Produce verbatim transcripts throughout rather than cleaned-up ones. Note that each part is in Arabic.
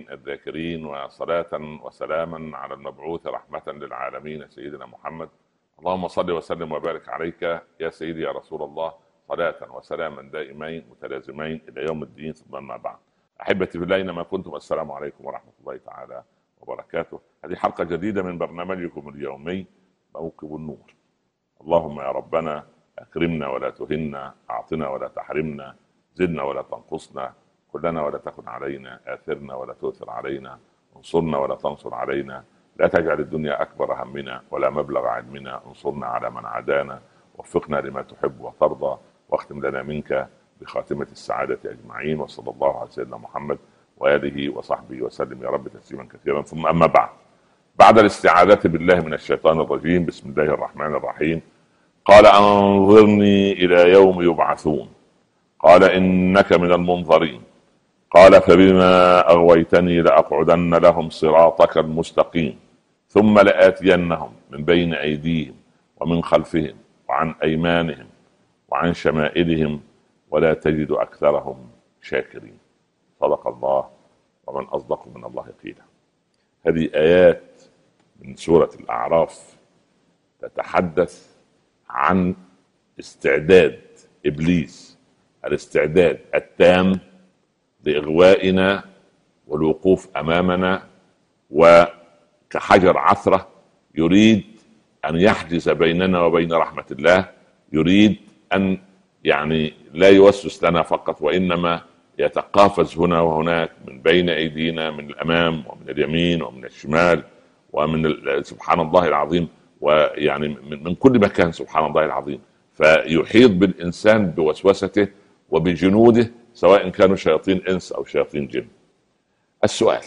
الذاكرين، وصلاة وسلاما على المبعوث رحمة للعالمين سيدنا محمد. اللهم صل وسلم وبارك عليك يا سيدي يا رسول الله، صلاة وسلاما دائمين متلازمين إلى يوم الدين، ثم أما بعد. أحبتي في الله، أينما كنتم، السلام عليكم ورحمة الله تعالى وبركاته. هذه حلقة جديدة من برنامجكم اليومي موكب النور. اللهم يا ربنا أكرمنا ولا تهنا، أعطنا ولا تحرمنا، زدنا ولا تنقصنا، كلنا ولا تكن علينا، آثرنا ولا تؤثر علينا، انصرنا ولا تنصر علينا، لا تجعل الدنيا أكبر همنا ولا مبلغ علمنا، انصرنا على من عادانا، وفقنا لما تحب وترضى، واختم لنا منك بخاتمة السعادة أجمعين، وصلى الله على سيدنا محمد وآله وصحبه وسلم يا رب تسليما كثيرا. ثم أما بعد، بعد الاستعاذة بالله من الشيطان الرجيم، بسم الله الرحمن الرحيم. قال أنظرني إلى يوم يبعثون، قال إنك من المنظرين، قال فبما أغويتني لأقعدن لهم صراطك المستقيم، ثم لآتينهم من بين أيديهم ومن خلفهم وعن أيمانهم وعن شمائلهم ولا تجد أكثرهم شاكرين. صدق الله، ومن أصدق من الله قيلا. هذه آيات من سورة الأعراف تتحدث عن استعداد إبليس، الاستعداد التام لإغوائنا والوقوف أمامنا، وكحجر عثرة يريد أن يحجز بيننا وبين رحمة الله، يريد أن يعني لا يوسوس لنا فقط، وإنما يتقافز هنا وهناك من بين أيدينا، من الأمام ومن اليمين ومن الشمال ومن سبحان الله العظيم، ويعني من كل مكان سبحان الله العظيم، فيحيط بالإنسان بوسوسته وبجنوده، سواء كانوا شياطين إنس أو شياطين جن. السؤال،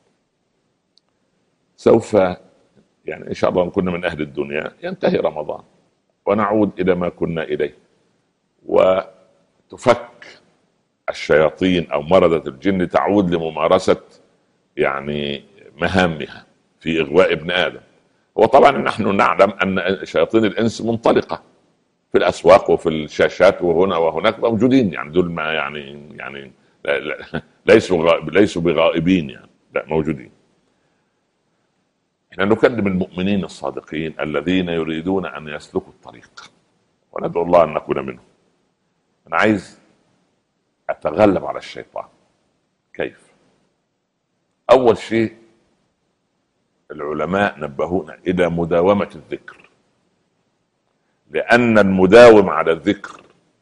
سوف يعني إن شاء الله نكون من أهل الدنيا، ينتهي رمضان ونعود إلى ما كنا إليه، وتفك الشياطين أو مردة الجن تعود لممارسة يعني مهامها في إغواء ابن آدم. وطبعا نحن نعلم أن شياطين الإنس منطلقة في الأسواق وفي الشاشات وهنا وهناك موجودين، يعني دول ما يعني يعني لا لا ليسوا ليسوا بغائبين، يعني لا موجودين. احنا نكلم المؤمنين الصادقين الذين يريدون أن يسلكوا الطريق، وندعو الله أن نكون منهم. أنا عايز أتغلب على الشيطان. كيف؟ أول شيء العلماء نبهونا إلى مداومة الذكر، لأن المداوم على الذكر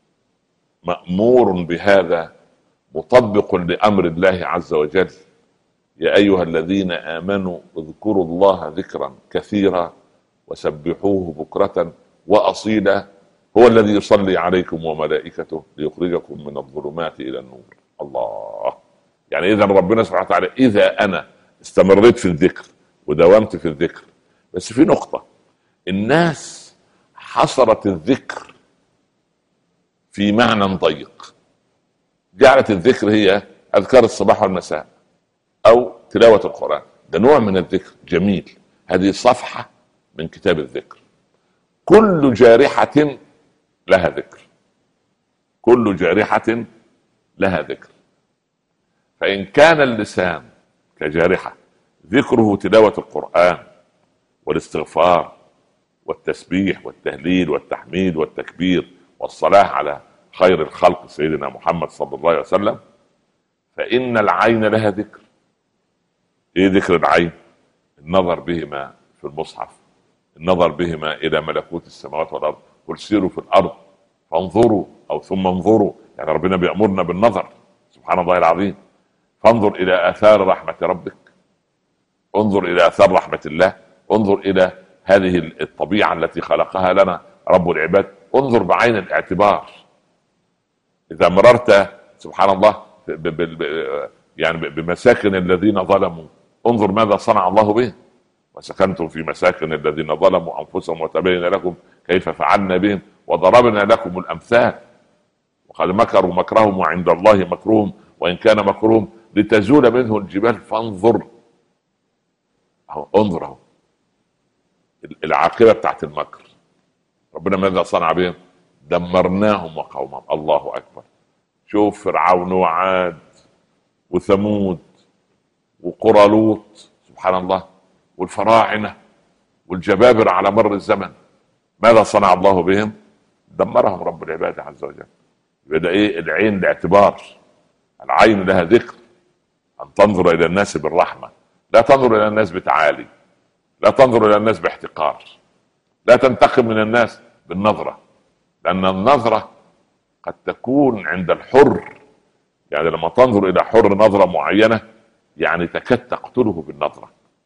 مأمور بهذا، مطبق لأمر الله عز وجل: يا أيها الذين آمنوا اذكروا الله ذكرا كثيرا وسبحوه بكرة وأصيلا، هو الذي يصلي عليكم وملائكته ليخرجكم من الظلمات إلى النور. الله، يعني إذا ربنا سبحانه وتعالى إذا أنا استمريت في الذكر وداومت في الذكر. بس في نقطة، الناس حصرت الذكر في معنى ضيق، جعلت الذكر هي أذكار الصباح والمساء أو تلاوة القرآن. ده نوع من الذكر جميل، هذه صفحة من كتاب الذكر. كل جارحة لها ذكر، كل جارحة لها ذكر. فإن كان اللسان كجارحة ذكره تلاوة القرآن والاستغفار والتسبيح والتهليل والتحميد والتكبير والصلاة على خير الخلق سيدنا محمد صلى الله عليه وسلم، فإن العين لها ذكر. إيه ذكر العين؟ النظر بهما في المصحف، النظر بهما إلى ملكوت السماوات والأرض. قل سيروا في الأرض فانظروا أو ثم انظروا، يعني ربنا بيأمرنا بالنظر سبحان الله العظيم. فانظر إلى آثار رحمة ربك، انظر إلى آثار رحمة الله، انظر إلى هذه الطبيعة التي خلقها لنا رب العباد، انظر بعين الاعتبار. إذا مررت سبحان الله ب ب ب يعني بمساكن الذين ظلموا، انظر ماذا صنع الله به. وسكنتم في مساكن الذين ظلموا أنفسهم وتبين لكم كيف فعلنا بهم وضربنا لكم الأمثال وقد مكروا مكرهم وعند الله مكرهم وإن كان مكرهم لتزول منه الجبال فانظر. أهو انظر، أهو العاقبة بتاعت المكر. ربنا ماذا صنع بهم؟ دمرناهم وقومهم. الله أكبر. شوف فرعون وعاد وثمود وقرى لوط سبحان الله، والفراعنة والجبابرة على مر الزمن، ماذا صنع الله بهم؟ دمرهم رب العباد عز وجل. يبقى ايه؟ العين لاعتبار، العين لها ذكر، ان تنظر الى الناس بالرحمة، لا تنظر الى الناس بتعالي، لا تنظر الى الناس باحتقار، لا تنتقم من الناس بالنظرة، لان النظرة قد تكون عند الحر، يعني لما تنظر الى حر نظرة معينة يعني تكاد تقتله بالنظرة.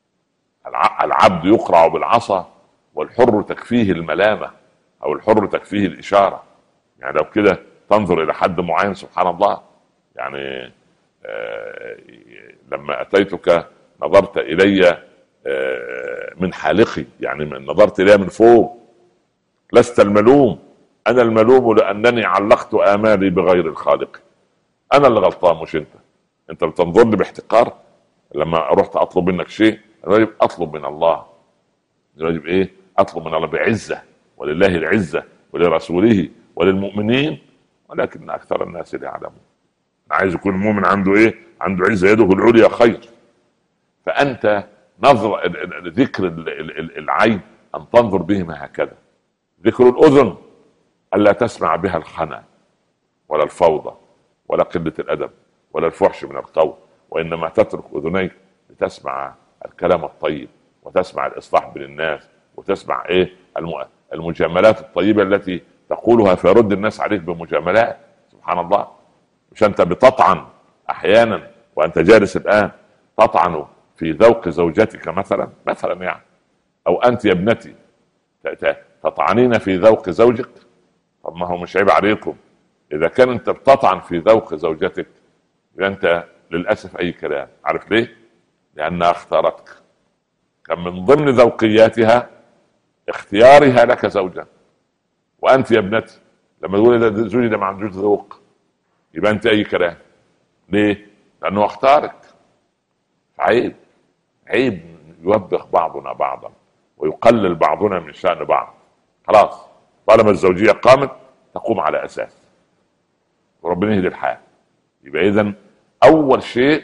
العبد يقرع بالعصا والحر تكفيه الملامة، او الحر تكفيه الاشارة. يعني لو كده تنظر الى حد معين سبحان الله، يعني آه لما اتيتك نظرت الي آه من حالقي، يعني من نظرت الي من فوق، لست الملوم، انا الملوم لانني علقت امالي بغير الخالق. انا اللي غلطان مش انت. انت بتنظرني باحتقار. لما رحت اطلب منك شيء الواجب اطلب من الله، الواجب ايه؟ اطلب من الله بعزة، ولله العزة ولرسوله وللمؤمنين ولكن اكثر الناس لا يعلمون. عايز يكون المؤمن عنده ايه؟ عنده عزة، يده العليا خير. فانت نظر ذكر العين ان تنظر بهما هكذا، ذكر الاذن الا تسمع بها الخنا ولا الفوضى ولا قلة الادب ولا الفحش من القول، وانما تترك اذنيك لتسمع الكلام الطيب، وتسمع الاصلاح بين الناس، وتسمع ايه؟ المجاملات الطيبة التي تقولها فيرد الناس عليك بمجاملات سبحان الله. مش انت بتطعن احيانا وانت جالس الان تطعن في ذوق زوجتك مثلا مثلا يعني، او انت يا ابنتي تطعنين في ذوق زوجك؟ طب ما هو مش عيب عليكم اذا كان انت بتطعن في ذوق زوجتك؟ يبقى انت للاسف اي كلام. عارف ليه؟ لانها اختارتك. كان من ضمن ذوقياتها اختيارها لك زوجا. وانت يا ابنتي لما تقول ده زوجي ده ما عندوش ذوق، يبقى انت اي كلام. ليه؟ لانه اختارك. عيب عيب يوبخ بعضنا بعضا ويقلل بعضنا من شأن بعض. خلاص طالما الزوجية قامت تقوم على اساس، وربنا يهدي الحال. يبقى اذا اول شيء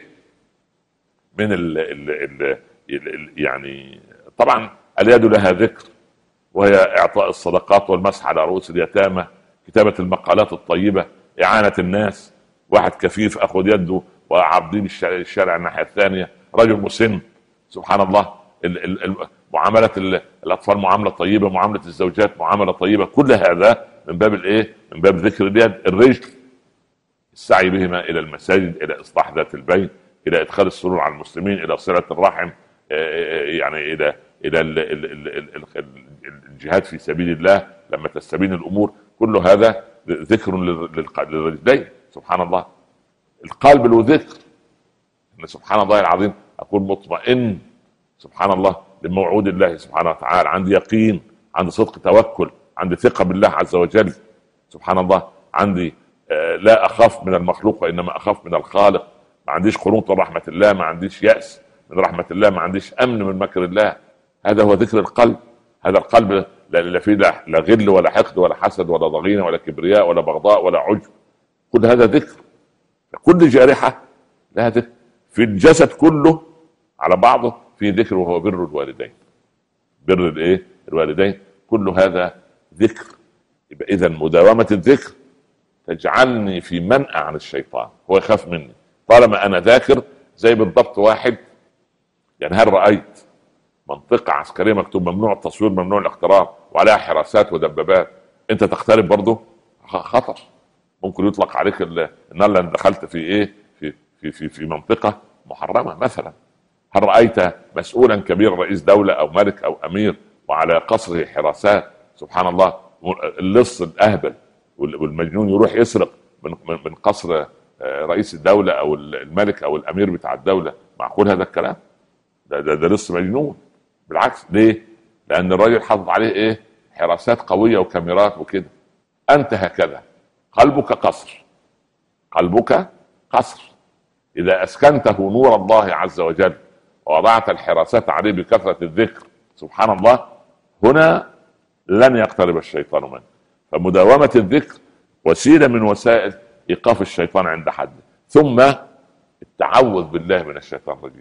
من ال ال ال ال يعني طبعا اليد لها ذكر، وهي اعطاء الصدقات والمسح على رؤوس اليتامى، كتابة المقالات الطيبة، اعانة الناس. واحد كفيف اخذ يده وعبدين الشارع الناحية الثانية، رجل مسن سبحان الله، ال ال ال معاملة الاطفال معاملة طيبة، معاملة الزوجات معاملة طيبة. كل هذا من باب الايه؟ من باب ذكر اليد. الرجل السعي بهما الى المساجد، الى اصلاح ذات البين، الى ادخال السرور على المسلمين، الى صلة الرحم، يعني الى الى الجهاد في سبيل الله لما تستبين الامور. كل هذا ذكر للرجلين سبحان الله. القلب له ذكر، ان سبحان الله العظيم اكون مطمئن سبحان الله لموعود الله سبحانه وتعالى، عندي يقين، عندي صدق توكل، عندي ثقة بالله عز وجل سبحان الله، عندي آه لا اخاف من المخلوق وانما اخاف من الخالق، ما عنديش قنوط من رحمة الله، ما عنديش يأس من رحمة الله، ما عنديش امن من مكر الله. هذا هو ذكر القلب. هذا القلب لا فيه لا غل ولا حقد ولا حسد ولا ضغينة ولا كبرياء ولا بغضاء ولا عجب. كل هذا ذكر. كل جارحة لها ذكر. في الجسد كله على بعضه في ذكر، وهو بر الوالدين. بر الايه؟ الوالدين. كل هذا ذكر. يبقى اذا مداومة الذكر تجعلني في منأى عن الشيطان، هو يخاف مني طالما انا ذاكر. زي بالضبط واحد، يعني هل رأيت منطقة عسكرية مكتوب ممنوع التصوير ممنوع الاقتراب وعليها حراسات ودبابات، انت تقترب برضه خطر، ممكن يطلق عليك النار لان دخلت في ايه؟ في في في, في منطقة محرمة مثلا. هل رأيت مسؤولا كبير رئيس دولة او ملك او امير وعلى قصره حراسات سبحان الله؟ اللص الاهبل والمجنون يروح يسرق من من قصر رئيس الدولة او الملك او الامير بتاع الدولة؟ معقول هذا الكلام؟ ده ده, ده لص مجنون. بالعكس. ليه؟ لان الراجل حاطط عليه ايه؟ حراسات قوية وكاميرات وكده. انت هكذا قلبك قصر، قلبك قصر. اذا اسكنته نور الله عز وجل ووضعت الحراسات عليه بكثرة الذكر سبحان الله، هنا لن يقترب الشيطان منه. فمداومة الذكر وسيلة من وسائل ايقاف الشيطان عند حد. ثم التعوذ بالله من الشيطان الرجيم.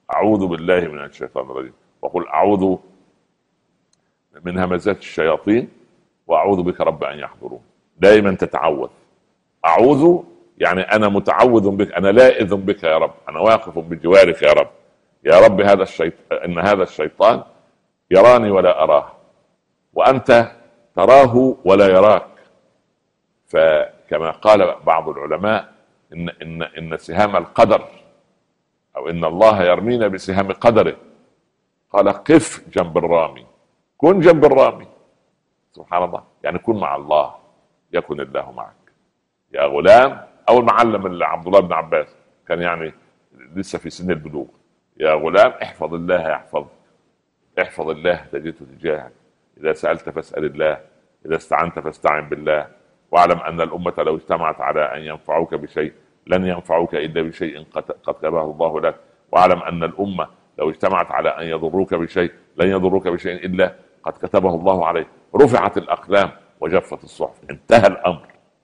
اعوذ بالله من الشيطان الرجيم، وقل اعوذ من همزات الشياطين واعوذ بك رب ان يحضرون. دائما تتعوذ. اعوذ يعني انا متعوذ بك، انا لائذ بك يا رب، انا واقف بجوارك يا رب. يا رب هذا الشيطان، ان هذا الشيطان يراني ولا اراه، وانت تراه ولا يراك. فكما قال بعض العلماء ان ان ان سهام القدر، او ان الله يرمينا بسهام قدره، قال قف جنب الرامي، كن جنب الرامي. سبحان الله، يعني كن مع الله يكن الله معك يا غلام. او المعلم عبد الله بن عباس كان يعني لسه في سن البلوغ، يا غلام احفظ الله يحفظك، احفظ الله تجده تجاهك، اذا سألت فاسأل الله، اذا استعنت فاستعن بالله، واعلم ان الامة لو اجتمعت على ان ينفعوك بشيء لن ينفعوك الا بشيء قد كتبه الله لك، واعلم ان الامة لو اجتمعت على ان يضروك بشيء لن يضروك بشيء الا قد كتبه الله عليك. رفعت الاقلام وجفت الصحف، انتهى الامر.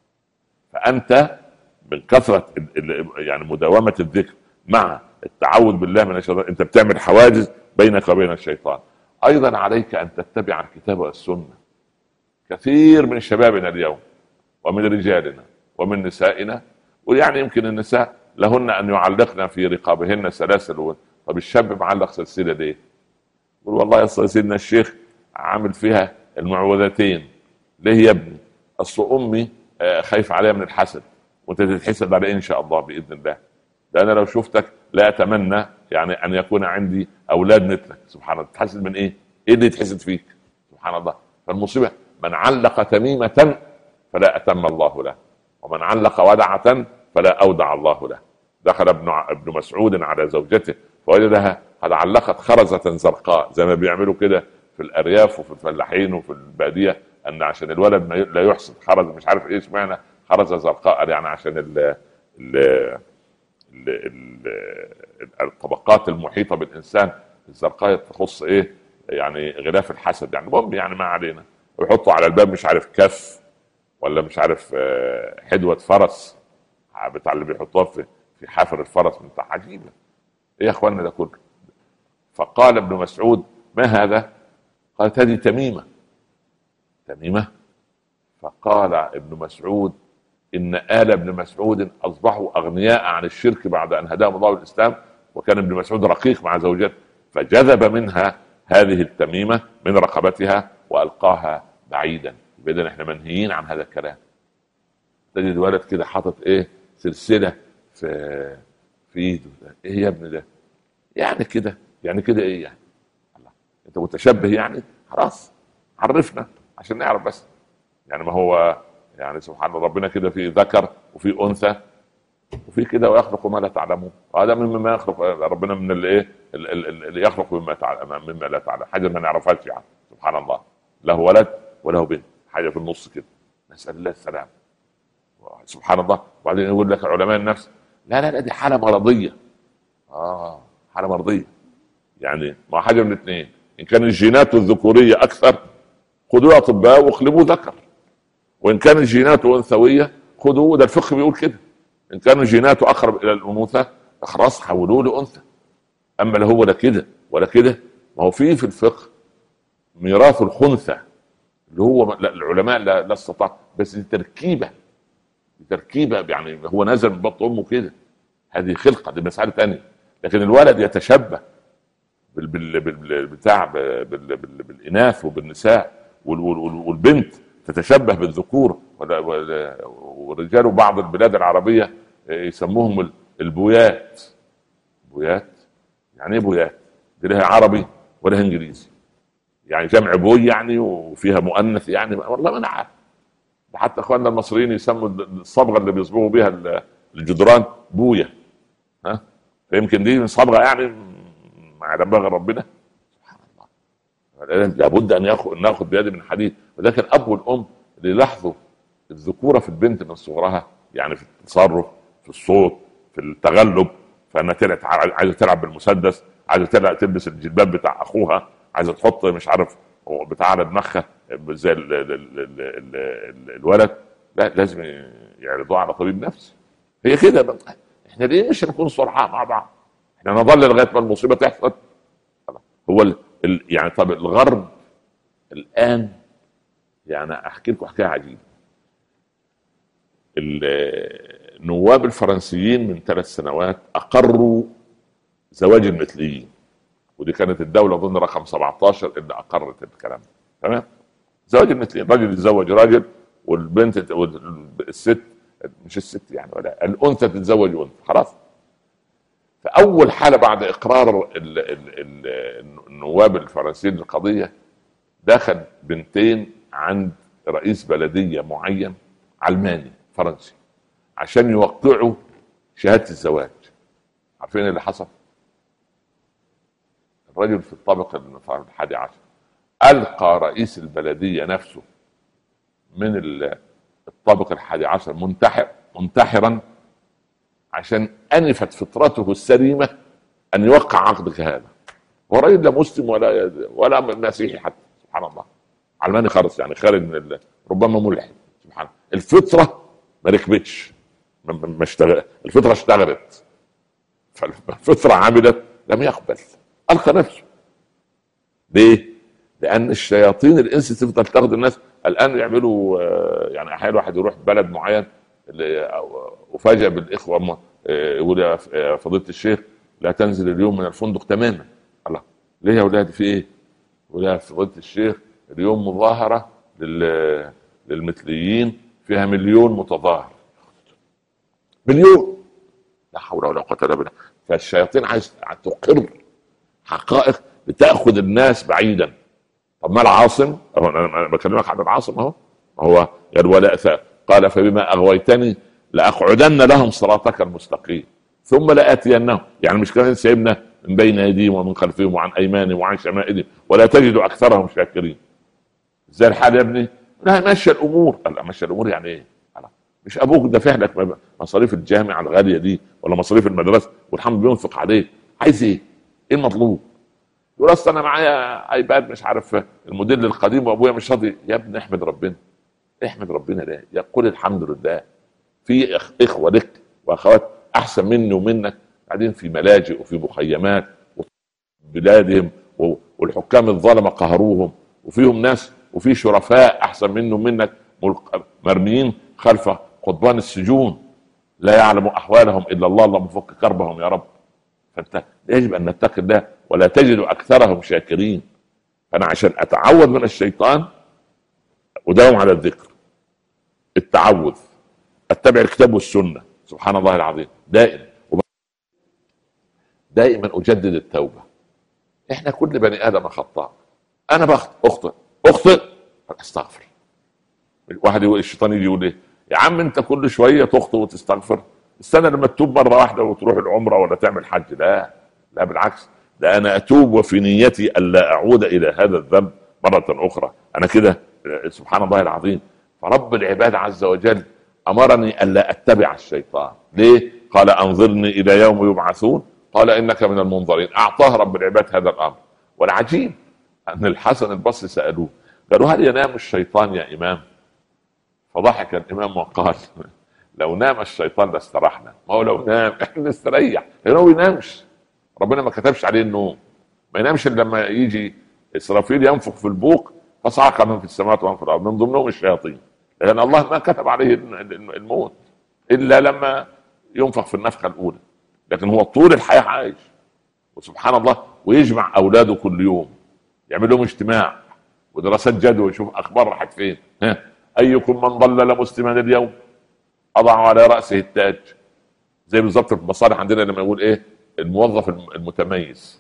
فانت من كثرة يعني مداومة الذكر مع التعوذ بالله من الشيطان، انت بتعمل حواجز بينك وبين الشيطان. ايضا عليك ان تتبع الكتاب والسنة. كثير من شبابنا اليوم ومن رجالنا ومن نسائنا، ويعني يمكن النساء لهن ان يعلقن في رقابهن سلاسل. طب الشاب معلق سلسلة ليه؟ يقول والله يا سيدنا الشيخ عامل فيها المعوذتين. ليه يا ابني؟ اصل امي خايف عليها من الحسد، وانت تتحسد على ان شاء الله باذن الله. ده انا لو شفتك لا اتمنى يعني ان يكون عندي اولاد مثلك. سبحان الله، تتحسد من ايه؟ ايه اللي يتحسد فيك؟ سبحان الله. فالمصيبه من علق تميمه فلا اتم الله له، ومن علق ودعه فلا اودع الله له. دخل ابن ابن مسعود على زوجته فوجدها قد علقت خرزه زرقاء، زي ما بيعملوا كده في الارياف وفي الفلاحين وفي الباديه، ان عشان الولد ما لا يحصد خرز مش عارف ايه اشمعنى خرزه زرقاء، يعني عشان ال ال ال ال الطبقات المحيطه بالانسان الزرقاء تخص ايه يعني غلاف الحسد، يعني المهم يعني ما علينا. ويحطوا على الباب مش عارف كف ولا مش عارف حدوه فرس بتاع اللي بيحطوها في في حافر الفرس من تحت. عجيبه ايه يا اخوانا ده كله. فقال ابن مسعود ما هذا؟ قالت هذه تميمه. تميمه. فقال ابن مسعود ان آل ابن مسعود اصبحوا اغنياء عن الشرك بعد ان هداهم الله الاسلام، وكان ابن مسعود رقيق مع زوجته، فجذب منها هذه التميمه من رقبتها والقاها بعيدا. اذا احنا منهيين عن هذا الكلام. تجد ولد كده حاطط ايه سلسله في في ايده، ايه يا ابني ده؟ يعني كده يعني كده ايه يعني؟ الله، انت متشبه يعني؟ خلاص عرفنا عشان نعرف بس. يعني ما هو يعني سبحان ربنا كده في ذكر وفي انثى وفي كده ويخلق ما لا تعلمون، وهذا مما يخلق ربنا من الايه اللي يخلق مما تعلم مما لا تعلم، حاجه ما نعرفهاش يعني. سبحان الله، له ولد وله بنت، حاجه في النص كده، نسال الله السلام. سبحان الله. وبعدين يقول لك علماء النفس لا لا لا دي حاله مرضيه. اه حاله مرضيه، يعني ما حاجه من الاثنين، ان كان الجينات الذكوريه اكثر خذوا اطباء واقلبوا ذكر، وان كان الجينات انثويه خذوا، ده الفقه بيقول كده، ان كان جيناته اقرب الى الانوثه خلاص حولوه لانثى. اما لا هو لا كده ولا كده، ما هو في في الفقه ميراث الخنثى اللي هو العلماء لا, لا استطاع، بس دي تركيبه تركيبه يعني هو نزل من بطن امه كده، هذه خلقه، دي مساله ثانيه. لكن الولد يتشبه بال بال بال بتاع بال بال بالاناث وبالنساء، والبنت تتشبه بالذكور، والرجال بعض البلاد العربيه يسموهم البويات. بويات يعني ايه بويات؟ دي لها عربي ولا انجليزي؟ يعني جمع بوي يعني وفيها مؤنث يعني، والله ما انا عارف. حتى اخواننا المصريين يسموا الصبغه اللي بيصبغوا بها الجدران بويه، ها؟ فيمكن دي من صبغه يعني مع دماغ ربنا. سبحان الله. لابد ان ياخذ ناخذ بيد من حديد. ولكن الاب والام اللي يلاحظوا الذكوره في البنت من صغرها، يعني في التصرف، في الصوت، في التغلب، فانها طلعت عايزه تلعب بالمسدس، عايزه تلبس الجلباب بتاع اخوها، عايزه تحط مش عارف بتاع على دماغها زي ال ال ال ال ال الولد، لا لازم يعرضوه على طبيب نفسي. هي كده بقى. احنا ليه مش هنكون صرحاء مع بعض؟ احنا نظل لغايه ما المصيبه تحصل. هو ال... ال... يعني طب الغرب الان، يعني احكي لكم حكايه عجيبه. النواب الفرنسيين من ثلاث سنوات اقروا زواج المثليين، ودي كانت الدوله ضمن رقم سبعة عشر اللي اقرت الكلام ده. تمام. زواج المثليين، راجل يتزوج راجل والبنت والست، مش الست يعني ولا الانثى تتزوج انثى، خلاص. فاول حاله بعد اقرار ال ال ال النواب الفرنسيين للقضيه، دخل بنتين عند رئيس بلديه معين علماني فرنسي عشان يوقعوا شهاده الزواج. عارفين اللي حصل؟ الرجل في الطابق الحادي عشر القى رئيس البلديه نفسه من الطابق الحادي عشر منتحر منتحرا عشان انفت فطرته السليمه ان يوقع عقدك هذا. ورجل لا مسلم ولا ولا مسيحي حتى، سبحان الله. علماني خالص، يعني خارج من ربما ملحد. سبحان الله. الفطره ما ركبتش، ما اشتغل، الفطره اشتغلت، فالفطره عملت، لم يقبل، القى نفسه. ليه؟ لان الشياطين الانس تفضل تاخذ الناس. الان يعملوا يعني احيانا واحد يروح بلد معين، افاجئ بالاخوه يقول يا فضيله الشيخ لا تنزل اليوم من الفندق تماما. الله، ليه يا اولاد في ايه؟ ولا فضيله الشيخ اليوم مظاهره للمثليين فيها مليون متظاهر. مليون، لا حول ولا قوه الا بالله. فالشياطين عايز تقر حقائق لتاخذ الناس بعيدا. طب ما العاصم؟ انا بكلمك عن العاصم اهو، هو الولاء قال فبما اغويتني لاقعدن لهم صراطك المستقيم ثم لاتينهم. يعني مش كان سيبنا من بين ايديهم ومن خلفهم وعن ايمانهم وعن شمائلهم ولا تجد اكثرهم شاكرين. زي الحال يا ابني، لا مشى الامور. لا مشى الامور يعني ايه؟ مش ابوك دافع لك مصاريف الجامعه الغاليه دي ولا مصاريف المدرسه والحمد بينفق عليك، عايز ايه؟ ايه المطلوب؟ يقول اصل انا معايا ايباد مش عارف الموديل القديم وابويا مش راضي. يا ابني احمد ربنا، احمد ربنا. ليه؟ يقول الحمد لله. في اخوه لك واخوات احسن مني ومنك قاعدين في ملاجئ وفي مخيمات بلادهم، والحكام الظلمه قهروهم، وفيهم ناس وفي شرفاء احسن منه ومنك مرميين خلف قضبان السجون لا يعلم احوالهم الا الله، اللهم فك كربهم يا رب. فانت يجب ان نتقي الله ولا تجد اكثرهم شاكرين. فانا عشان اتعوذ من الشيطان وداوم على الذكر، التعوذ، اتبع الكتاب والسنه، سبحان الله العظيم، دائما دائما اجدد التوبه. احنا كل بني ادم خطاء. انا بخطئ، اخطئ اخطئ استغفر. واحد يقول الشيطان يجي يقول ايه يا عم انت كل شويه تخطئ وتستغفر، السنه لما تتوب مره واحده وتروح العمره ولا تعمل حج. لا لا بالعكس، ده انا اتوب وفي نيتي الا اعود الى هذا الذنب مره اخرى. انا كده سبحان الله العظيم. فرب العباد عز وجل امرني الا اتبع الشيطان. ليه؟ قال انظرني الى يوم يبعثون قال انك من المنظرين. اعطاه رب العباد هذا الامر. والعجيب ان الحسن البصري سالوه قالوا هل ينام الشيطان يا امام؟ فضحك الامام وقال لو نام الشيطان لاسترحنا. ما هو لو نام احنا نستريح، لانه ما ينامش، ربنا ما كتبش عليه النوم. ما ينامش الا لما يجي اسرافيل ينفخ في البوق فصعق من في السماوات ومن في الارض، من ضمنهم الشياطين، لان الله ما كتب عليه الموت الا لما ينفخ في النفخه الاولى. لكن هو طول الحياه عايش، وسبحان الله، ويجمع اولاده كل يوم، يعمل لهم اجتماع ودراسات جدوى، يشوف اخبار راحت فين. ها ايكم من ضلل مسلما اليوم اضع على راسه التاج. زي بالظبط في المصالح عندنا لما يقول ايه الموظف المتميز.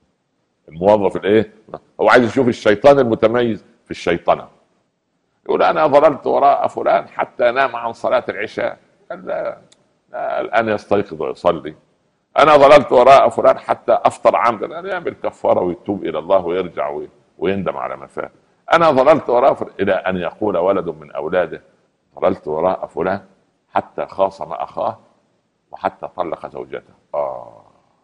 الموظف الايه هو عايز يشوف الشيطان المتميز في الشيطنه. يقول انا ظللت وراء فلان حتى نام عن صلاه العشاء، لا الان يستيقظ ويصلي. انا ظللت وراء فلان حتى افطر عمدا، الان يعمل كفاره ويتوب الى الله ويرجع ويندم على ما فات. انا ظللت وراء فلان الى ان يقول ولد من اولاده ظللت وراء فلان حتى خاصم اخاه وحتى طلق زوجته. اه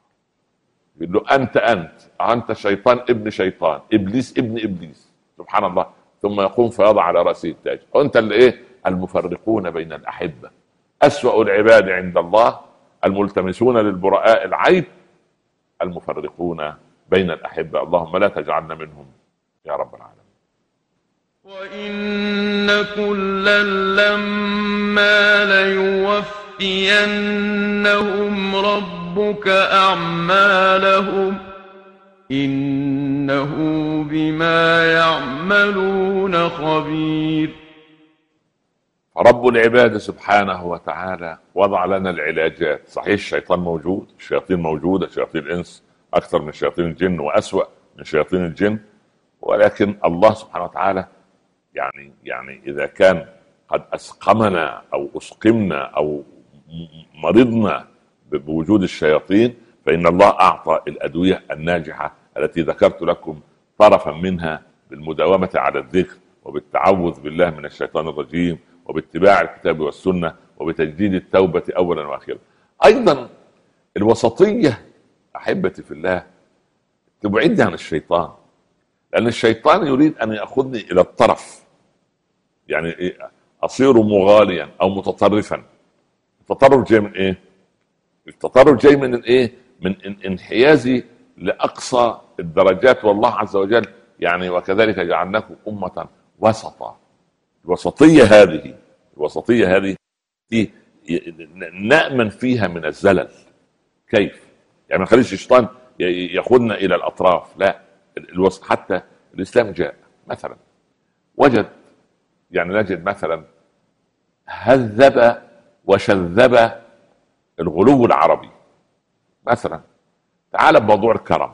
يقول له انت انت انت شيطان ابن شيطان، ابليس ابن ابليس، سبحان الله. ثم يقوم فيضع على راسه التاج. وانت اللي ايه المفرقون بين الاحبه. اسوأ العباد عند الله الملتمسون للبراء العيب المفرقون بين الأحبة. اللهم لا تجعلنا منهم يا رب العالمين. وإن كلا لما ليوفينهم ربك أعمالهم إنه بما يعملون خبير. رب العباد سبحانه وتعالى وضع لنا العلاجات. صحيح الشيطان موجود، الشياطين موجودة، شياطين الإنس أكثر من شياطين الجن وأسوأ من شياطين الجن، ولكن الله سبحانه وتعالى يعني يعني إذا كان قد أسقمنا أو أسقمنا أو مرضنا بوجود الشياطين، فإن الله أعطى الأدوية الناجحة التي ذكرت لكم طرفا منها بالمداومة على الذكر وبالتعوذ بالله من الشيطان الرجيم وباتباع الكتاب والسنة وبتجديد التوبة أولا وأخيرا. أيضا الوسطية أحبتي في الله تبعدني عن الشيطان، لأن الشيطان يريد أن يأخذني إلى الطرف، يعني أصير مغاليا أو متطرفا. التطرف جاي من إيه؟ التطرف جاي من الإيه؟ من انحيازي لأقصى الدرجات، والله عز وجل يعني وكذلك جعلناكم أمة وسطا. الوسطية هذه الوسطية هذه نأمن فيها من الزلل. كيف؟ يعني ما نخليش الشيطان يأخذنا إلى الأطراف، لا، الوسط. حتى الإسلام جاء مثلا وجد يعني نجد مثلا هذب وشذب الغلو العربي. مثلا تعال بموضوع الكرم.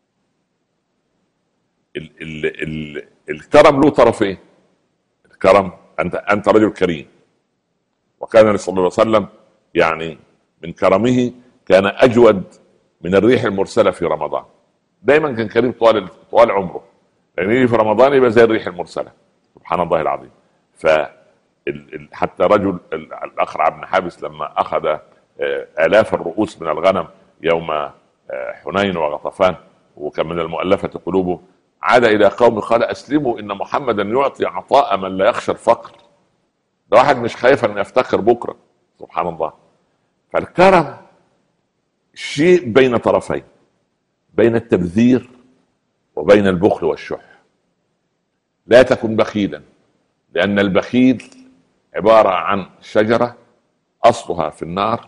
ال ال ال الكرم له طرفين. الكرم انت انت رجل كريم، وكان النبي صلى الله عليه وسلم يعني من كرمه كان اجود من الريح المرسله في رمضان. دايما كان كريم طوال طوال عمره، يعني يجي في رمضان يبقى زي الريح المرسله، سبحان الله العظيم. ف حتى رجل الاخرع بن حابس لما اخذ آلاف الرؤوس من الغنم يوم حنين وغطفان وكان من المؤلفة قلوبه، عاد إلى قوم قال أسلموا إن محمدا يعطي عطاء من لا يخشى الفقر. ده واحد مش خايف أن يفتقر بكرة، سبحان الله. فالكرم شيء بين طرفين، بين التبذير وبين البخل والشح. لا تكن بخيلا، لأن البخيل عبارة عن شجرة أصلها في النار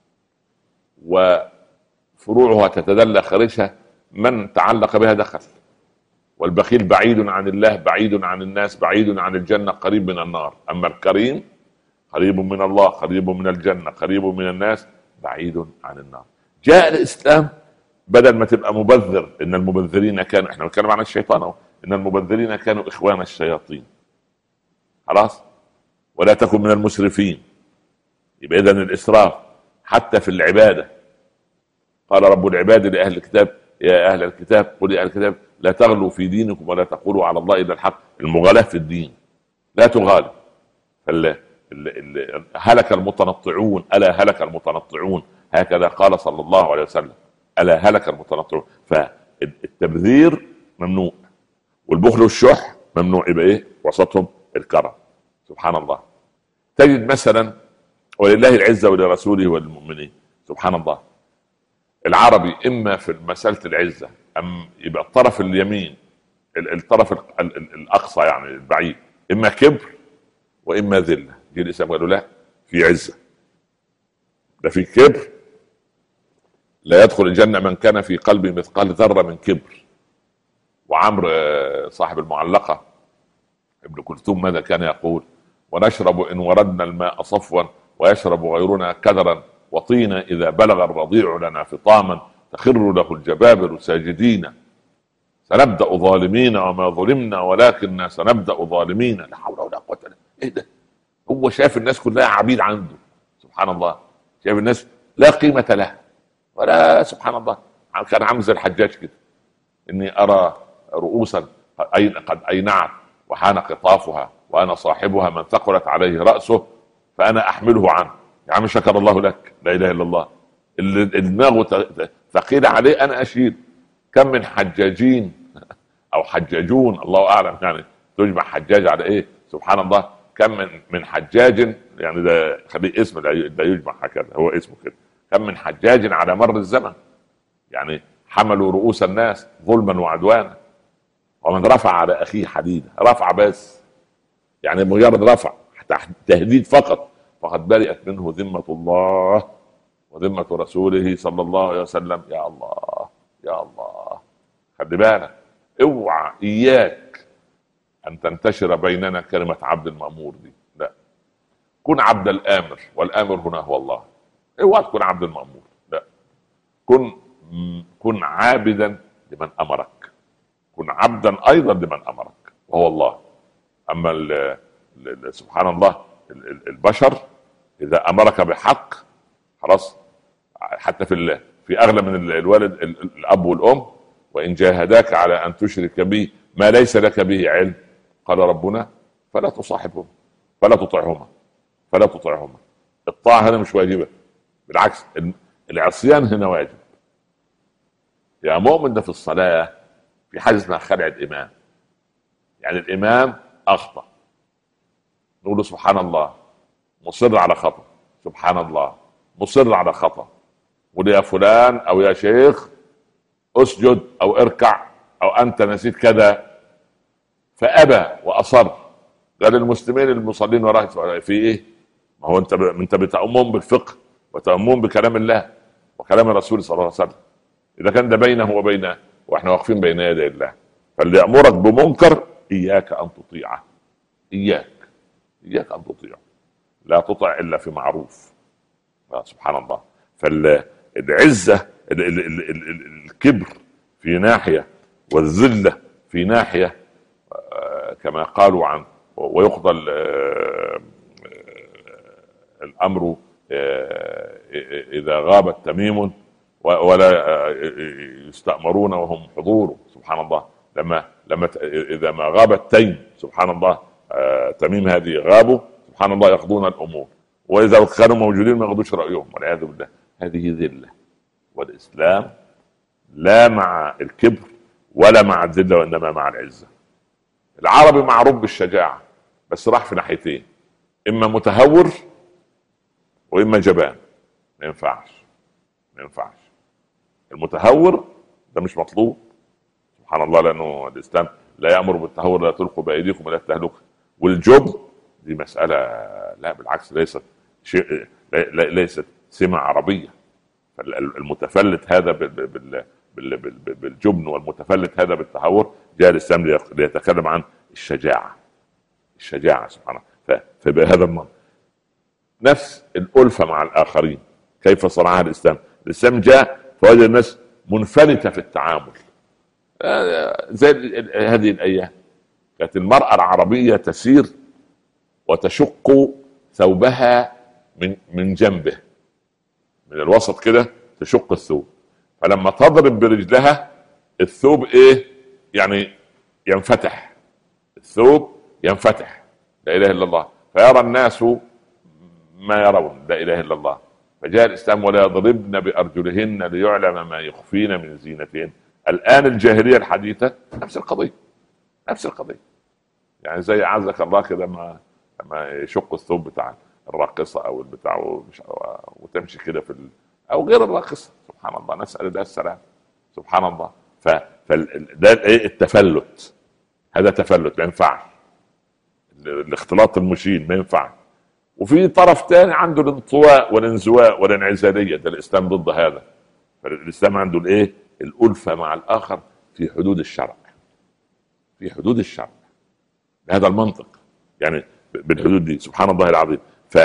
وفروعها تتدلى خارجها، من تعلق بها دخل. والبخيل بعيد عن الله، بعيد عن الناس، بعيد عن الجنة، قريب من النار. أما الكريم قريب من الله، قريب من الجنة، قريب من الناس، بعيد عن النار. جاء الإسلام بدل ما تبقى مبذر، إن المبذرين كانوا، احنا بنتكلم عن الشيطان أهو، إن المبذرين كانوا إخوان الشياطين. خلاص، ولا تكن من المسرفين. يبقى إذن الإسراف حتى في العبادة. قال رب العباد لأهل الكتاب يا أهل الكتاب قل يا أهل الكتاب لا تغلوا في دينكم ولا تقولوا على الله إلا الحق. المغالاة في الدين، لا تغالوا. هلك المتنطعون، ألا هلك المتنطعون، هكذا قال صلى الله عليه وسلم، ألا هلك المتنطعون. فالتبذير ممنوع، والبخل والشح ممنوع. يبقى إيه وسطهم؟ الكرم. سبحان الله. تجد مثلا ولله العزة ولرسوله وللمؤمنين، سبحان الله. العربي إما في مسألة العزة أم يبقى الطرف اليمين، الطرف الأقصى يعني البعيد، إما كبر وإما ذلة. جه الإسلام قالوا لا، في عزة، ده في كبر. لا يدخل الجنة من كان في قلبه مثقال ذرة من كبر. وعمر صاحب المعلقة ابن كلثوم ماذا كان يقول؟ ونشرب إن وردنا الماء صفوا ويشرب غيرنا كدرا، وطينا إذا بلغ الرضيع لنا فطاما تخر له الجبابر ساجدين. سنبدأ ظالمين وما ظلمنا ولكننا سنبدأ ظالمين. لا حول ولا قوة إلا بالله. إيه ده؟ هو شاف الناس كلها عبيد عنده، سبحان الله. شاف الناس لا قيمة لها ولا، سبحان الله. كان عامل زي الحجاج كده، إني أرى رؤوسا قد أينعت وحان قطافها وأنا صاحبها، من ثقلت عليه رأسه فأنا أحمله عنه. يا عم شكر الله لك، لا إله إلا الله. اللي دماغه ثقيل عليه أنا أشيل. كم من حجاجين أو حجاجون، الله أعلم، يعني تجمع حجاج على إيه، سبحان الله. كم من من حجاج، يعني ده خليه اسم، ده يجمع هكذا، هو اسمه كده. كم من حجاج على مر الزمن، يعني حملوا رؤوس الناس ظلما وعدوانا، ومن رفع على اخيه حديدا، رفع بس يعني مجرد رفع تهديد فقط، فقد برئت منه ذمة الله وذمة رسوله صلى الله عليه وسلم. يا الله يا الله، خلي بالك، اوعى اياك ان تنتشر بيننا كلمة عبد المأمور دي، لا، كن عبد الآمر، والآمر هنا هو الله. اوعى تكون عبد المأمور، لا، كن كن عابدا لمن امرك، كن عبدا ايضا لمن امرك وهو الله. اما ال ال سبحان الله البشر اذا امرك بحق خلاص، حتى في في اغلى من الوالد الاب والام، وان جاهداك على ان تشرك به ما ليس لك به علم، قال ربنا فلا تصاحبهما فلا تطعهما فلا تطعهما. الطاعه هنا مش واجبه، بالعكس العصيان هنا واجب. يا مؤمن ده في الصلاه في حاجه اسمها خلع الامام، يعني الامام اخطا نقول له سبحان الله، مصر على خطأ، سبحان الله مصر على خطأ، وده يا فلان او يا شيخ اسجد او اركع او انت نسيت كذا، فابى واصر. قال المسلمين المصلين وراك في ايه؟ ما هو انت ب... انت بتأمم بالفقه وتأمم بكلام الله وكلام الرسول صلى الله عليه وسلم. اذا كان ده بينه وبينه واحنا واقفين بين يدي الله، فاللي يأمرك بمنكر اياك ان تطيعه، اياك اياك ان تطيعه، لا تطع الا في معروف. سبحان الله. فالعزه الكبر في ناحيه والذله في ناحيه، كما قالوا عن ويقضى الامر اذا غاب التميم ولا يستأمرون وهم حضور. سبحان الله. لما لما اذا ما غاب التيم سبحان الله تميم هذه غابوا سبحان الله يقضون الامور، واذا كانوا موجودين ما يقضوش رايهم والعياذ بالله. هذه ذله، والاسلام لا مع الكبر ولا مع الذله وانما مع العزه. العربي معروف بالشجاعه بس راح في ناحيتين، اما متهور واما جبان. ما ينفعش ما ينفعش المتهور ده مش مطلوب سبحان الله، لانه الاسلام لا يأمر بالتهور، لا تلقوا بايديكم الى التهلكه. والجبن دي مساله لا بالعكس ليست شيء، ليست سمة عربيه. المتفلت هذا بالجبن والمتفلت هذا بالتهور، جاء الاسلام ليتكلم عن الشجاعه. الشجاعه سبحان الله. فبهذا المنطق نفس الألفة مع الآخرين كيف صنعها الإسلام. الإسلام جاء فوجد الناس منفلتة في التعامل، زي هذه الأيام كانت المرأة العربية تسير وتشق ثوبها من من جنبه، من الوسط كده تشق الثوب، فلما تضرب برجلها الثوب ايه يعني ينفتح، الثوب ينفتح. لا اله الا الله. فيرى الناس ما يرون، لا اله الا الله. فجاء الاسلام ولا يضربن بارجلهن ليعلم ما يخفين من زينتهن. الان الجاهليه الحديثه نفس القضيه نفس القضيه يعني زي عزك الله كده لما لما يشق الثوب بتاع الراقصه او البتاع وتمشي كده في ال... او غير الراقصه سبحان الله، نسال الله السلام سبحان الله. ف ده ايه التفلت، هذا تفلت ما ينفعش. الاختلاط المشين ما ينفعش. وفي طرف ثاني عنده الانطواء والانزواء والانعزاليه، ده الاسلام ضد هذا. فالاسلام عنده الايه الالفه مع الاخر في حدود الشرع، في حدود الشرع بهذا المنطق يعني بالحدود دي سبحان الله العظيم. ف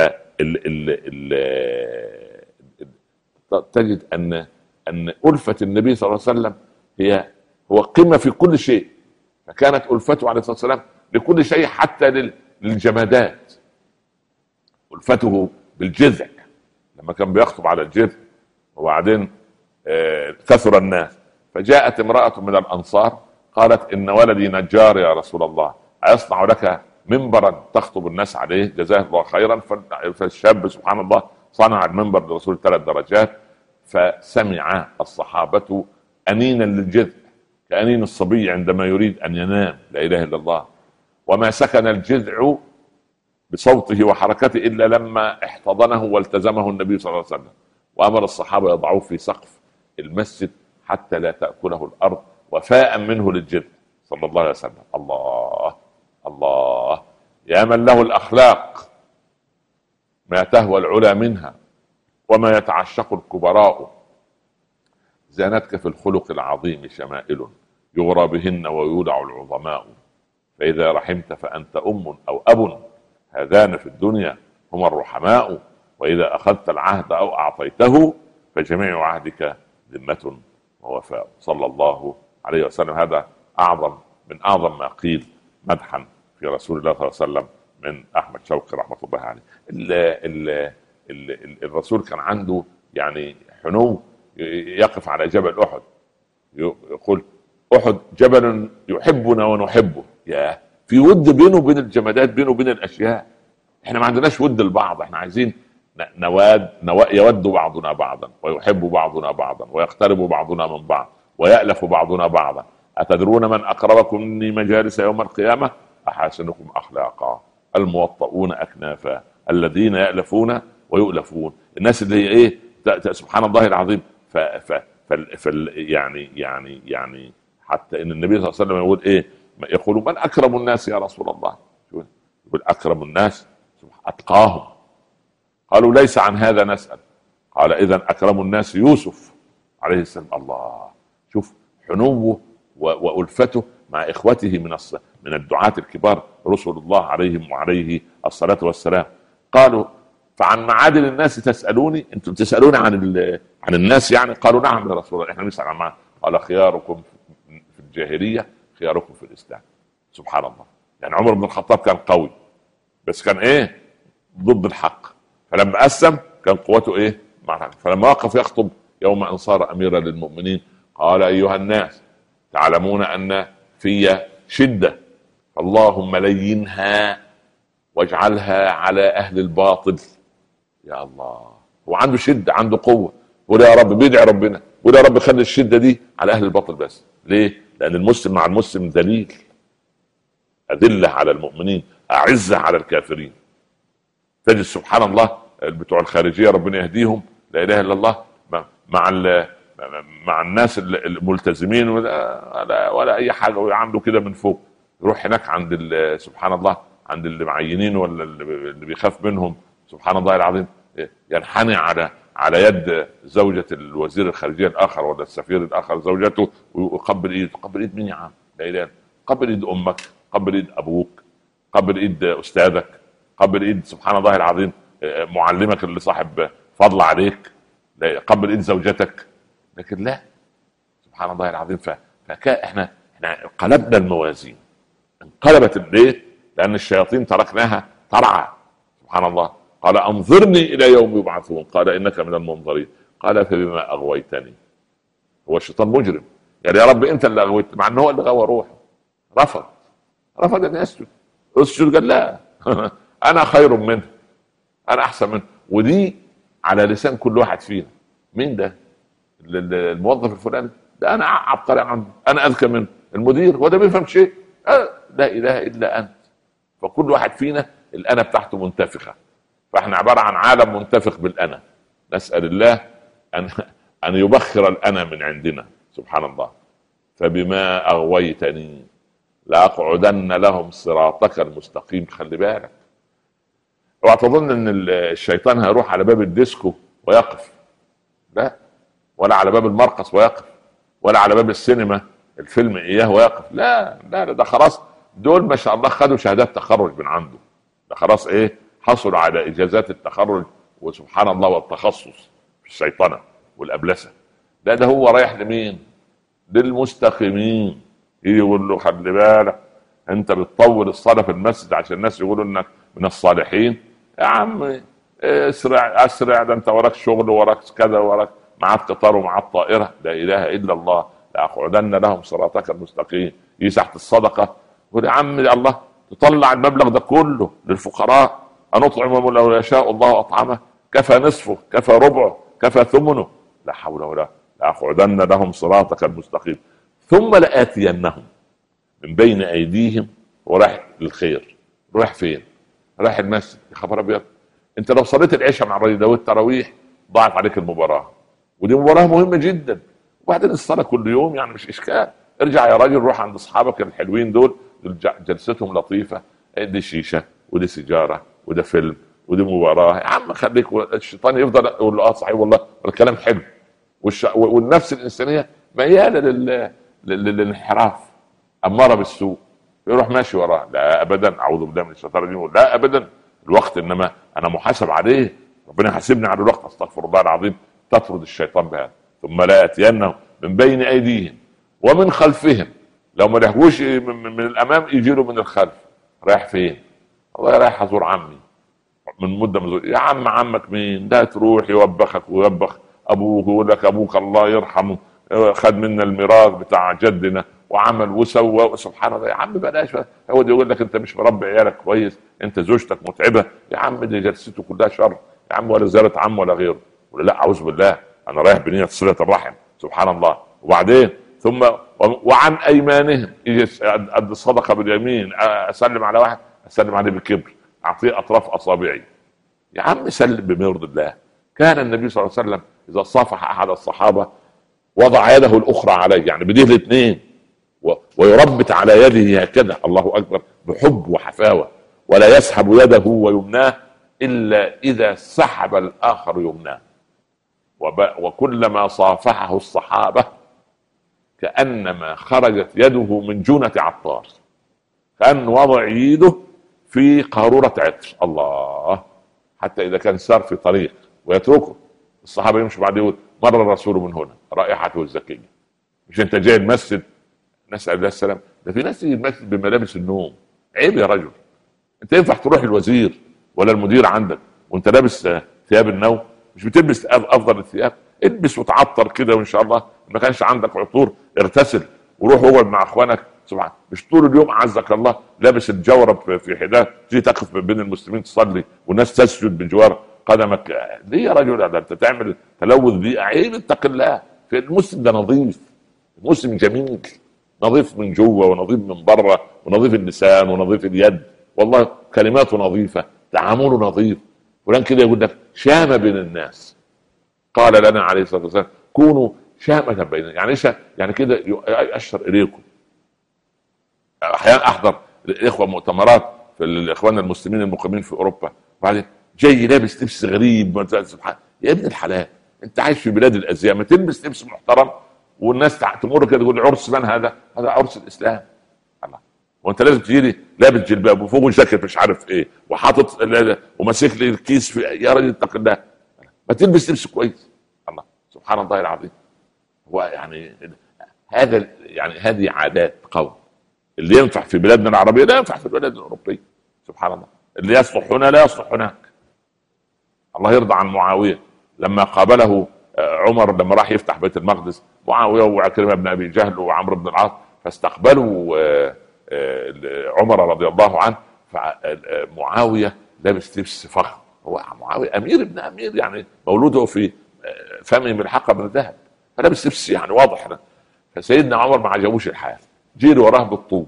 تجد ان ان الفه النبي صلى الله عليه وسلم هي هو قمه في كل شيء، فكانت الفته عليه الصلاه والسلام لكل شيء حتى للجمادات. الفته بالجذع لما كان بيخطب على الجذع وبعدين كثر الناس، فجاءت امراه من الانصار قالت ان ولدي نجار يا رسول الله، أيصنع لك منبرا تخطب الناس عليه؟ جزاه الله خيرا. فالشاب سبحان الله صنع المنبر للرسول ثلاث درجات، فسمع الصحابة أنينا للجذع كأنين الصبي عندما يريد أن ينام، لا إله إلا الله. وما سكن الجذع بصوته وحركته إلا لما احتضنه والتزمه النبي صلى الله عليه وسلم، وأمر الصحابة يضعوه في سقف المسجد حتى لا تأكله الأرض وفاء منه للجد صلى الله عليه وسلم. الله الله يا من له الأخلاق ما تهوى العلا منها وما يتعشق الكبراء، زانتك في الخلق العظيم شمائل يغرى بهن ويودع العظماء، فإذا رحمت فأنت أم أو أب هذان في الدنيا هما الرحماء، وإذا أخذت العهد أو أعطيته فجميع عهدك ذمة ووفاء. صلى الله عليه وسلم. هذا أعظم من أعظم ما قيل مدحا في رسول الله صلى الله عليه وسلم من أحمد شوقي رحمة الله عليه. ال ال ال الرسول كان عنده يعني حنو، يقف على جبل أحد يقول أحد جبل يحبنا ونحبه. يا في ود بينه وبين الجمادات، بينه وبين الأشياء. احنا ما عندناش ود لبعض، احنا عايزين نواد نو... يود بعضنا بعضا ويحب بعضنا بعضا ويقترب بعضنا من بعض ويألف بعضنا بعضا. أتدرون من أقربكم مني مجالس يوم القيامة؟ أحاسنكم أخلاقا الموطؤون أكنافا الذين يألفون ويؤلفون. الناس اللي هي إيه سبحان الله العظيم. ف... ف... ف... ف... يعني يعني يعني حتى إن النبي صلى الله عليه وسلم يقول إيه، يقول من أكرم الناس يا رسول الله؟ يقول أكرم الناس أتقاهم. قالوا ليس عن هذا نسأل. قال إذن أكرم الناس يوسف عليه السلام. الله، شوف حنوه وألفته مع إخوته من من الدعاة الكبار رسل الله عليهم وعليه الصلاة والسلام. قالوا فعن معادن الناس تسألوني، أنتم تسألون عن عن الناس يعني؟ قالوا نعم يا رسول الله، إحنا نسأل عن معادن. قال خياركم في الجاهلية خياركم في الإسلام. سبحان الله. يعني عمر بن الخطاب كان قوي بس كان إيه ضد الحق، فلما أسلم كان قوته إيه معركة. فلما وقف يخطب يوم أن صار أميرا للمؤمنين قال أيها الناس تعلمون أن في شدة، اللهم لينها واجعلها على أهل الباطل. يا الله، هو عنده شدة عنده قوة، ولا يا رب بيدعي ربنا ولا يا رب خلي الشدة دي على أهل الباطل بس. ليه؟ لأن المسلم مع المسلم دليل، أدلة على المؤمنين أعزة على الكافرين. تجد سبحان الله بتوع الخارجية ربنا يهديهم لا إله إلا الله مع مع الناس الملتزمين ولا, ولا أي حاجة، وعنده كده من فوق يروح هناك عند سبحان الله عند اللي معينين ولا اللي بيخاف منهم سبحان الله العظيم، ينحني على على يد زوجة الوزير الخارجية الآخر ولا السفير الآخر زوجته ويقبل إيد. قبل إيد مين يا عم؟ لا إله. قبل إيد أمك، قبل إيد أبوك، قبل إيد أستاذك، قبل إيد سبحان الله العظيم معلمك اللي صاحب فضل عليك، قبل إيد زوجتك. لكن لا سبحان الله العظيم. فكا احنا احنا قلبنا الموازين، انقلبت البيت لأن الشياطين تركناها ترعى. سبحان الله. قال أنظرني إلى يوم يبعثون قال إنك من المنظرين. قال فبما أغويتني. هو الشيطان مجرم يعني يا رب أنت اللي أغويت، مع أنه هو اللي غوى روحه. رفض رفض أن يسجد. اسجد قال لا أنا خير منه، أنا أحسن منه. ودي على لسان كل واحد فينا. مين ده؟ الموظف الفلاني ده أنا عبقري عنه، أنا أذكى منه. المدير هو ده بيفهم شيء. أه لا إله إلا أنت. فكل واحد فينا الأنا بتاعته منتفخة، فإحنا عبارة عن عالم منتفخ بالأنا. نسأل الله أن أن يبخر الأنا من عندنا. سبحان الله. فبما أغويتني لأقعدن لهم صراطك المستقيم. خلي بالك اوعى تظن ان الشيطان هيروح على باب الديسكو ويقف، لا، ولا على باب المرقص ويقف، ولا على باب السينما الفيلم اياه ويقف. لا لا ده خلاص دول ما شاء الله خدوا شهادات تخرج من عنده. ده خلاص ايه حصلوا على اجازات التخرج وسبحان الله والتخصص في الشيطنة والابلسة. لا ده هو رايح لمين؟ للمستقيمين. يجي يقول له خلي بالك انت بتطول الصلاة في المسجد عشان الناس يقولوا انك من الصالحين. يا عم اسرع اسرع، ده انت وراك شغل وراك كذا وراك معاك قطار ومعاك طائرة. لا اله الا الله. لأقعدن لهم صراطك المستقيم. يسحت الصدقة يقول يا عم الله تطلع المبلغ ده كله للفقراء. أنطعم لو يشاء الله أطعمه كفى نصفه كفى ربعه كفى ثمنه. لا حول ولا. لأقعدن لهم صراطك المستقيم ثم لآتينهم من بين أيديهم. وراح للخير. راح فين؟ راح المسجد. يا خبر أبيض، أنت لو صليت العشاء مع الراجل ده والتراويح ضاعت عليك المباراة، ودي مباراة مهمة جدا. وبعدين الصلاه كل يوم يعني مش اشكال. ارجع يا راجل روح عند اصحابك الحلوين دول, دول جلستهم لطيفه, دي شيشه ودي سيجاره وده فيلم ودي مباراه. يا عم خليك, الشيطان يفضل يقول له اه صحيح والله الكلام حلو, والش... والنفس الانسانيه مياله لل... لل... للانحراف, اماره بالسوء, يروح ماشي وراه. لا ابدا, اعوذ بالله من الشيطان الرجيم, لا ابدا, الوقت انما انا محاسب عليه, ربنا يحاسبني على الوقت, استغفر الله العظيم. تطرد الشيطان بهذا. ثم لا ياتينهم من بين ايديهم ومن خلفهم, لو ما لحقوش من, من الامام يجي له من الخلف. رايح فين؟ والله رايح ازور عمي من مده مزور. يا عم عمك مين ده؟ تروح يوبخك ويوبخ ابوك ويقول لك ابوك الله يرحمه خد منا الميراث بتاع جدنا وعمل وسوى, سبحان الله. يا عم بلاش, هو يقول لك انت مش مربي عيالك كويس, انت زوجتك متعبه. يا عم دي جلسته كلها شر يا عم, ولا زياره عم ولا غيره. ولا لا, اعوذ بالله, انا رايح بنيه صله الرحم, سبحان الله. وبعدين ثم وعن ايمانهم, يجي ادي الصدقه باليمين, اسلم على واحد اسلم عليه بالكبر, اعطيه اطراف اصابعي. يا عم سلم بما يرضي الله. كان النبي صلى الله عليه وسلم اذا صافح احد الصحابه وضع يده الاخرى عليه, يعني بديه الاثنين, ويربط على يده هكذا, الله اكبر, بحب وحفاوه, ولا يسحب يده ويمناه الا اذا سحب الاخر يمناه. وكلما صافحه الصحابه كانما خرجت يده من جونة عطار, كان وضع يده في قارورة عطر. الله, حتى اذا كان سار في طريق ويتركه الصحابه يمشوا بعد يقول مر الرسول من هنا رائحته الزكيه. مش انت جاي المسجد, نسال الله السلام, ده في ناس تيجي المسجد بملابس النوم. عيب يا رجل, انت ينفع تروح الوزير ولا المدير عندك وانت لابس ثياب النوم؟ مش بتلبس افضل الثياب؟ البس وتعطر كده, وان شاء الله ما كانش عندك عطور اغتسل وروح اقعد مع اخوانك. سبحان, مش طول اليوم عزك الله لابس الجورب في حداه, تيجي تقف بين المسلمين تصلي والناس تسجد بجوار قدمك. ليه يا رجل؟ ده انت تعمل تلوث بيئه. عيب, اتق الله. في المسلم ده نظيف, المسلم جميل, نظيف من جوه ونظيف من بره, ونظيف اللسان ونظيف اليد, والله كلماته نظيفه, تعامله نظيف. فلان كده يقول لك شامه بين الناس. قال لنا عليه الصلاه والسلام كونوا شامه بين, يعني ايش يعني كده؟ اشر اليكم. احيانا احضر الاخوه مؤتمرات في الاخوان المسلمين المقيمين في اوروبا, بعدين جاي لابس لبس غريب. سبحان, يا ابن الحلال, انت عايش في بلاد الازياء, ما تلبس لبس محترم والناس تمر كده تقول عرس من هذا؟ هذا عرس الاسلام. الله, وانت لازم تجيلي لابس جلباب وفوق جاكيت مش عارف ايه وحاطط وماسك لي الكيس في, يا راجل اتق الله, ما تلبس لبس كويس. الله, سبحان الله العظيم. هو يعني هذا يعني هذه عادات قوم, اللي ينفع في بلادنا العربيه لا ينفع في البلاد الاوروبيه. سبحان الله, اللي يصلح هنا لا يصلح هناك. الله يرضى عن معاويه لما قابله عمر لما راح يفتح بيت المقدس, معاويه وعكرمه بن ابي جهل وعمرو بن العاص, فاستقبلوا عمر رضي الله عنه. فمعاويه لابس لبس فخم, هو معاويه امير ابن امير, يعني مولوده في فمه من حقه من الذهب, فلابس لبس يعني واضح. فسيدنا عمر ما عجبوش الحال, جيل وراه بالطوب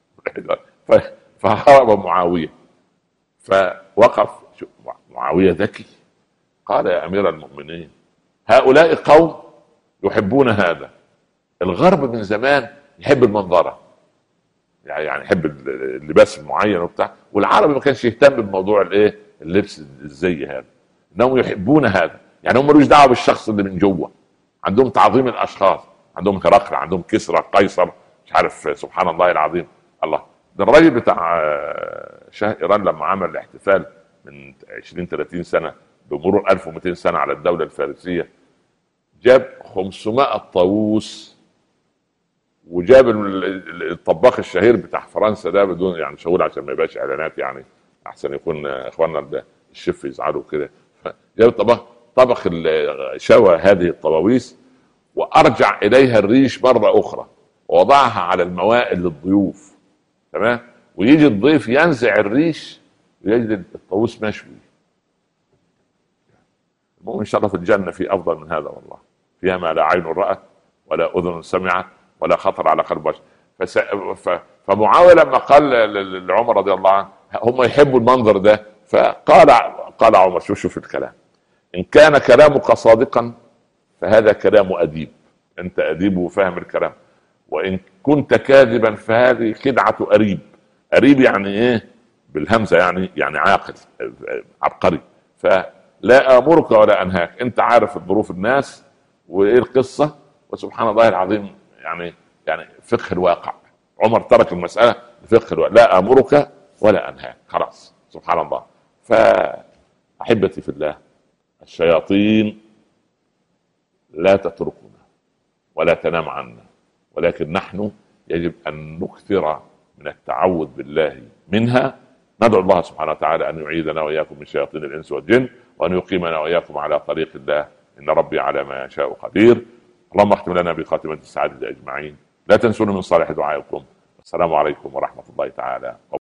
فهرب معاويه. فوقف معاويه ذكي, قال يا امير المؤمنين هؤلاء قوم يحبون هذا. الغرب من زمان يحب المنظره, يعني يحب اللباس المعين وبتاع, والعرب ما كانش يهتم بموضوع الايه اللبس الزي هذا, انهم يحبون هذا. يعني هم ملوش دعوه بالشخص اللي من جوه, عندهم تعظيم الاشخاص, عندهم هرقل, عندهم كسرى, قيصر, مش عارف. سبحان الله العظيم. الله, ده الراجل بتاع شاه ايران لما عمل الاحتفال من عشرين ثلاثين سنه بمرور ألف ومئتين سنه على الدوله الفارسيه, جاب خمسمائة طاووس, وجاب الطباخ الشهير بتاع فرنسا ده, بدون يعني مش هقول عشان ما يبقاش اعلانات, يعني احسن يكون اخواننا الشيف يزعلوا كده. جاب الطباخ طبخ شوى هذه الطواويس وارجع اليها الريش مره اخرى ووضعها على الموائد للضيوف, تمام؟ ويجي الضيف ينزع الريش ويجد الطاووس مشوي. المهم ان شاء الله في الجنه في افضل من هذا, والله فيها ما لا عين رأت ولا اذن سمعت ولا خطر على قلب بشر. فس... ف... فمعاويه لما قال لعمر رضي الله عنه هم يحبوا المنظر ده, فقال قال عمر شوف شوف الكلام, ان كان كلامك صادقا فهذا كلام اديب, انت اديب وفاهم الكلام، وان كنت كاذبا فهذه خدعه اريب. اريب يعني ايه؟ بالهمزه، يعني يعني عاقل عبقري. فلا امرك ولا انهاك، انت عارف الظروف الناس وايه القصه. وسبحان الله العظيم، يعني يعني فقه الواقع. عمر ترك المساله لفقه الواقع، لا امرك ولا انهاك، خلاص سبحان الله. فاحبتي في الله، الشياطين لا تتركنا ولا تنام عنا، ولكن نحن يجب ان نكثر من التعوذ بالله منها. ندعو الله سبحانه وتعالى ان يعيذنا واياكم من شياطين الانس والجن، وان يقيمنا واياكم على طريق الله، ان ربي على ما يشاء قدير. اللهم اختم لنا بخاتمه السعاده اجمعين. لا تنسونا من صالح دعائكم. السلام عليكم ورحمه الله تعالى وبركاته.